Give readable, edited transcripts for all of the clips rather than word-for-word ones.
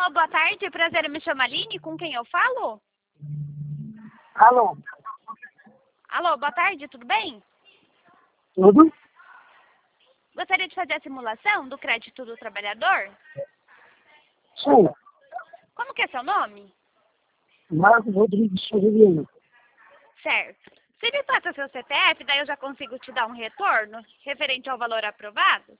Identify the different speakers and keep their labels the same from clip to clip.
Speaker 1: Alô, boa tarde. Prazer em me chamar Aline. Com quem eu falo?
Speaker 2: Alô?
Speaker 1: Alô, boa tarde. Tudo bem?
Speaker 2: Tudo?
Speaker 1: Gostaria de fazer a simulação do crédito do trabalhador?
Speaker 2: Sim.
Speaker 1: Como que é seu nome?
Speaker 2: Marcos Rodrigues Severino.
Speaker 1: Certo. Se me passa seu CPF, daí eu já consigo te dar um retorno referente ao valor aprovado?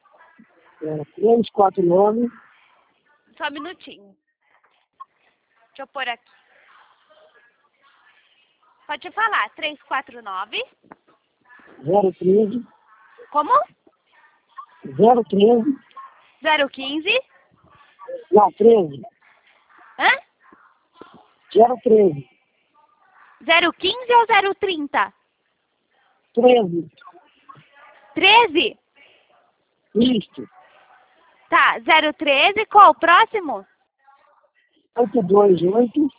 Speaker 2: 349
Speaker 1: Só um minutinho. Deixa eu pôr aqui. Pode falar. 349.
Speaker 2: 013
Speaker 1: Como?
Speaker 2: 013
Speaker 1: 015.
Speaker 2: não, 13
Speaker 1: Hã?
Speaker 2: 013
Speaker 1: 015 ou 030?
Speaker 2: 13
Speaker 1: 13?
Speaker 2: isto
Speaker 1: Tá. 013. Qual o próximo?
Speaker 2: 828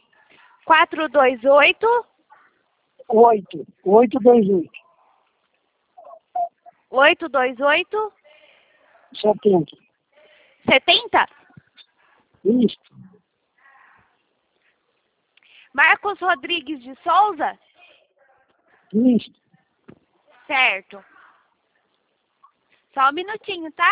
Speaker 1: 428
Speaker 2: 828
Speaker 1: 828
Speaker 2: 70
Speaker 1: 70?
Speaker 2: isto
Speaker 1: Marcos Rodrigues de Souza?
Speaker 2: isto
Speaker 1: Certo. Só um minutinho, tá?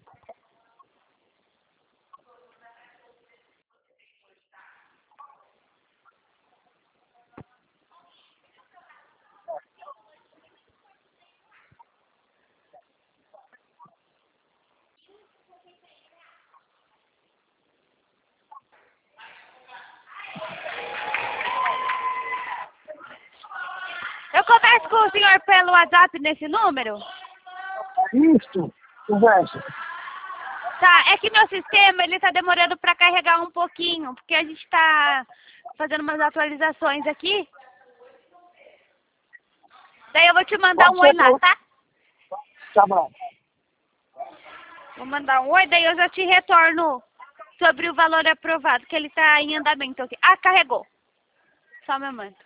Speaker 1: Eu converso com o senhor pelo WhatsApp nesse número?
Speaker 2: isto conversa.
Speaker 1: Tá, é que meu sistema, ele tá demorando pra carregar um pouquinho, porque a gente tá fazendo umas atualizações aqui. Daí eu vou te mandar
Speaker 2: Pode
Speaker 1: um oi
Speaker 2: ser
Speaker 1: lá,
Speaker 2: que
Speaker 1: tá?
Speaker 2: tá bom.
Speaker 1: Vou mandar um oi, daí eu já te retorno sobre o valor aprovado, que ele tá em andamento aqui. Ah, carregou. Só um momento.